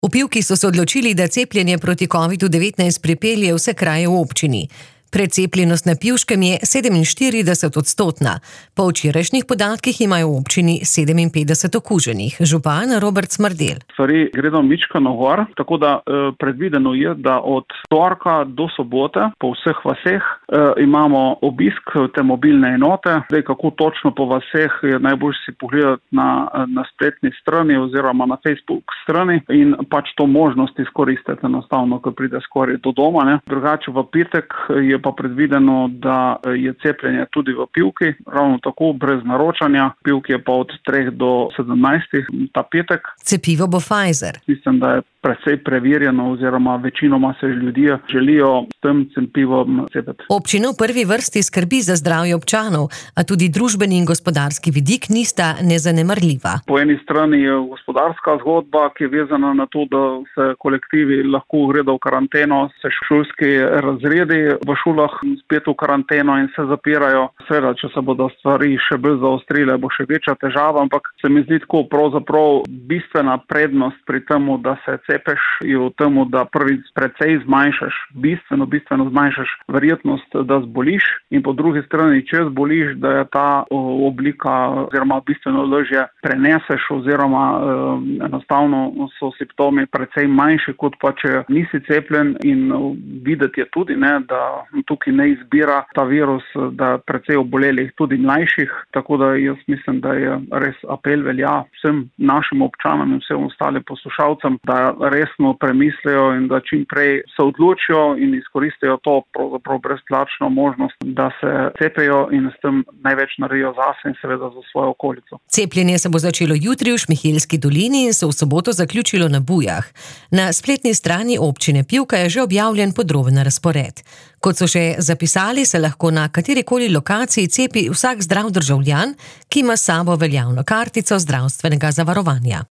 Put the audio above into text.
V Pivki so se odločili, da cepljenje proti COVID-19 pripelje vse kraje v občini. Precepljenost na Pivškem je 47-odstotna. Po včerajšnjih podatkih imajo v občini 57 okuženih. Župan Robert Smrdelj. Stvari gredo mičkano gor, tako da predvideno je, da od torka do sobote po vseh vaseh imamo obisk te mobilne enote. Zdaj, kako točno po vaseh je najbolj si pogledati na spletni strani oziroma na Facebook strani in pač to možnost izkoristiti enostavno, ko pride skoraj do doma. Ne. Drugače v petek je pa predvideno, da je cepljenje tudi v Pivki, ravno tako brez naročanja. Pivki je pa od 3 do 17 ta petek. Cepivo bo Pfizer. Mislim, da je precej preverjeno oziroma večinoma se ljudje želijo s tem cepivom cepiti. Občina v prvi vrsti skrbi za zdravje občanov, a tudi družbeni in gospodarski vidik nista nezanemarljiva. Po eni strani je gospodarska zgodba, ki je vezana na to, da se kolektivi lahko gredo v karanteno, se šolski razredi v šolah spet v karanteno in se zapirajo. Seveda, če se bodo stvari še bolj zaostrile, bo še večja težava, ampak se mi zdi tako pravzaprav bistvena prednost pri temu, da se cepeš, je v temu, da prvič precej zmanjšaš, bistveno zmanjšaš verjetnost, da zboliš, in po drugi strani, če zboliš, da je ta oblika oziroma bistveno lažje preneseš oziroma enostavno so simptomi precej manjši, kot pa če nisi cepljen, in videti je tudi, da tukaj ne izbira ta virus, da je precej obolelih tudi mlajših, tako da jaz mislim, da je res apel velja vsem našim občanom in vsem ostalim poslušalcem, da resno premislijo in da čim prej se odločijo in izkoristijo to pravzaprav brezplačno možnost, da se cepijo in s tem največ naredijo zase in seveda za svojo okolico. Cepljenje se bo začelo jutri v Šmihelski dolini in se v soboto zaključilo na Bujah. Na spletni strani občine Pivka je že objavljen podroben razpored. Kot so še zapisali, se lahko na katerikoli lokaciji cepi vsak zdrav državljan, ki ima s sabo veljavno kartico zdravstvenega zavarovanja.